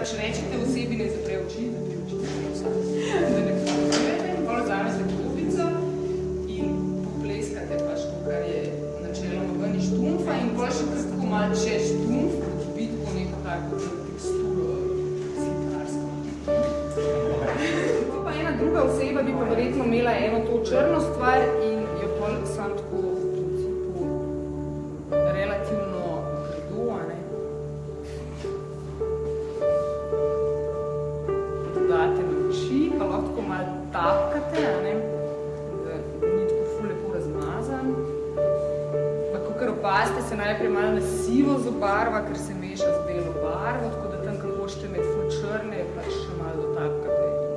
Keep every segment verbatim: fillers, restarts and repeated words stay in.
pač rečete osebi, ne zapre oči, da pri oči, da ne potrujete, in bolj vzamete klopico in popleskate pač to, kar je načeloma ven iz štumfa in bolj še tako malo čez štumf, da dobiti po neko tako teksturo slikarsko. To pa ena druga oseba bi pa verjetno imela eno to črno stvar in jo pol sam tako v principu relativno gredo, a ne? Dodate na oči, pa lahko tako malo tapkate, a ne? Da, da ni tako ful lepo razmazan. Pa kakor opazite, se najprej malo na sivo zobarva, ker se meša z belo barvo, tako da tam, kar hočete med ful črne, pač še malo dotapkate.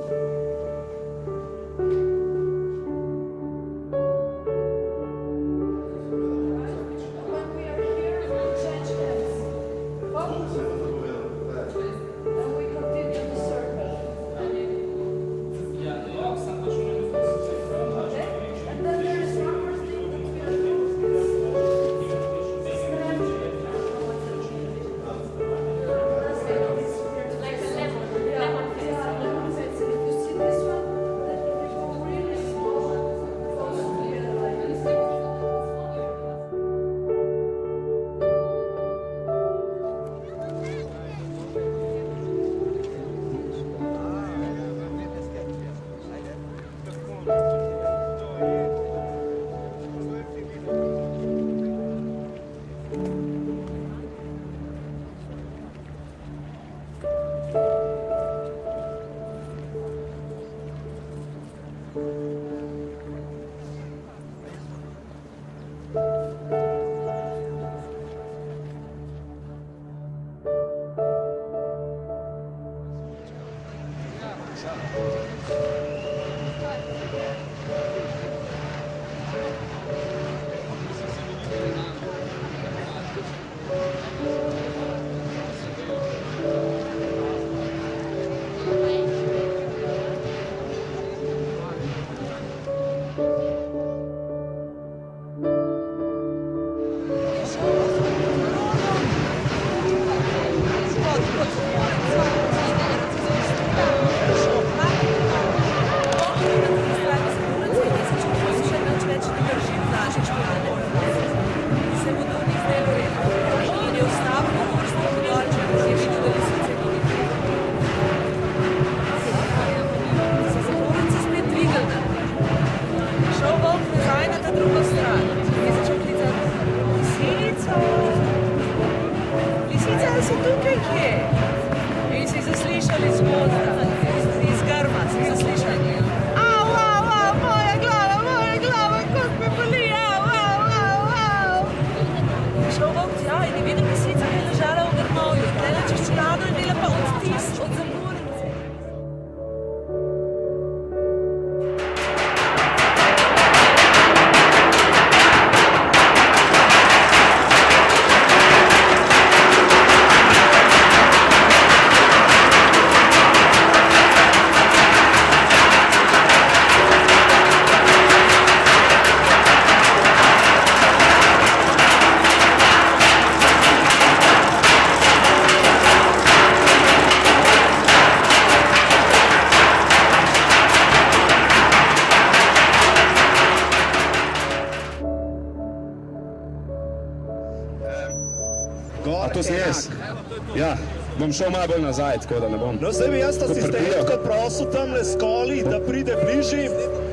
Bom šel malo bolj nazaj, tako da ne bom. No, zdaj bi jaz asistentko prosil tamle skoli, da pride bližji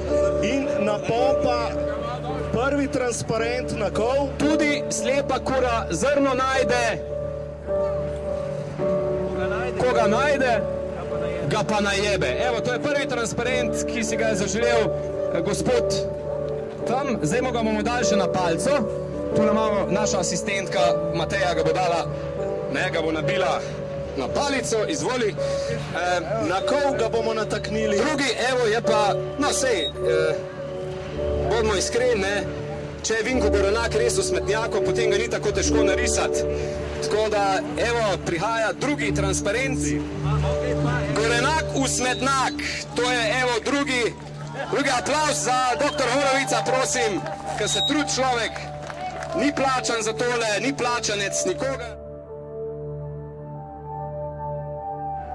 in napompa prvi transparent na kol. Tudi slepa kura zrno najde. Koga najde, ga pa najebe. Evo, to je prvi transparent, ki si ga je zaželel gospod tam. Zdaj ga bomo dali še na palco. Tu imamo naša asistentka Mateja, ga bo dala, ne, ga bo nabila na palico, izvoli. E, na kol ga bomo nataknili. Drugi, evo, je pa, no sej, eh, bodimo iskreni, ne, če je Vinko Gorenak res v smetnjaku, potem ga ni tako težko narisati. Tako da, evo, prihaja drugi transparent. Gorenak v smetnjak, to je, evo, drugi, drugi aplavz za doktor Horovica, prosim, ker se trud človek, ni plačan za tole, ni plačanec nikoga.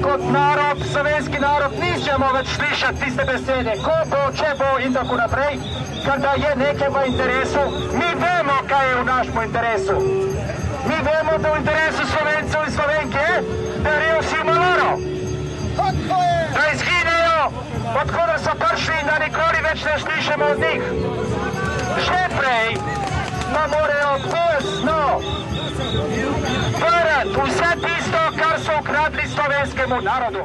kot narod, slovenski narod, ničemo več slišati tiste besede, ko bo, če bo in tako naprej, ker da je nekaj v interesu. Mi vemo, kaj je v našem interesu. Mi vemo, da v interesu Slovencev in Slovenke je, da rejo vsi maloro. Da izginejo, odkudar so prišli in da nikoli več ne slišamo od njih. Še prej nam morajo pojasno vrati vse tisto, kar so ukradli slovenskemu narodu.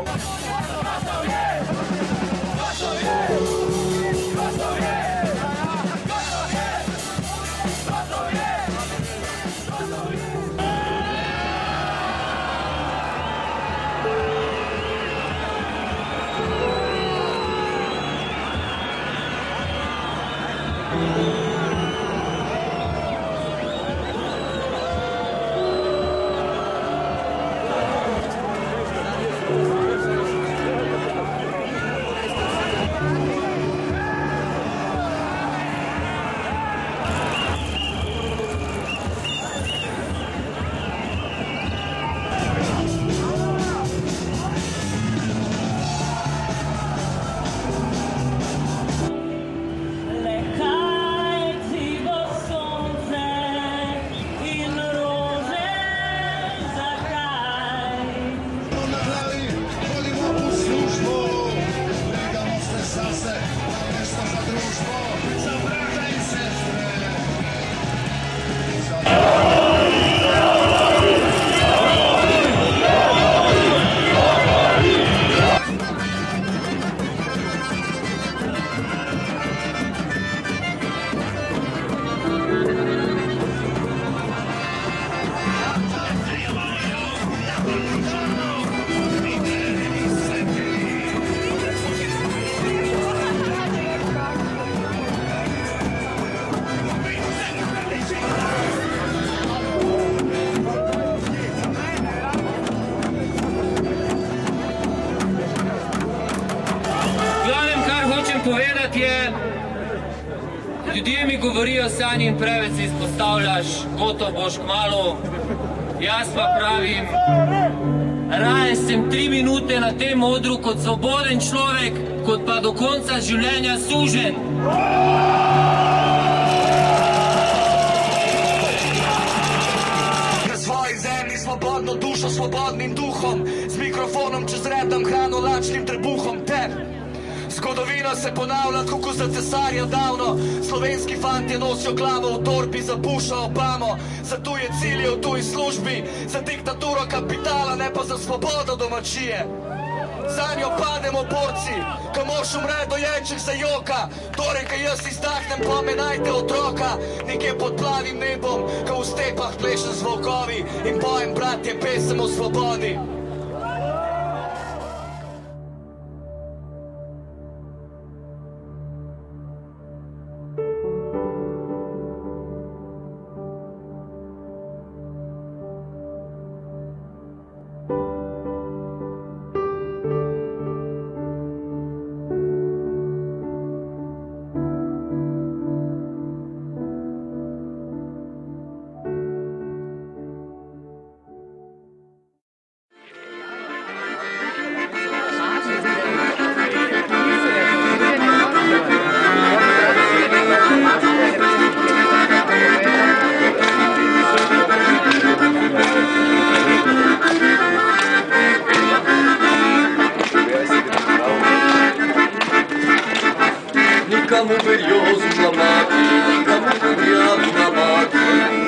Povedati je, ljudje mi govorijo, Sanji, in preveč se izpostavljaš, gotovo boš kmalu. Jaz pa pravim, raje sem tri minute na tem odru kot svoboden človek, kot pa do konca življenja sužen. Na svoji zemlji svobodno dušo, svobodnim duhom, z mikrofonom čez redam hrano, lačnim trebuhom ter zgodovina se ponavlja, tako za cesarja davno. Slovenski fantje nosijo glavo v torbi za Busha Obamo, za tuje cilje v tuji službi, za diktaturo kapitala, ne pa za svobodo domačije. Za njo pademo borci, ko mož umre dojenček za joka. Torej, ko jaz izdahnem, pomenajte otroka. Nekje pod plavim nebom, ko v stepah plešem z volkovi in pojem, bratje, pesem o svobodi. Никому березу ломать, никому гряду ломать.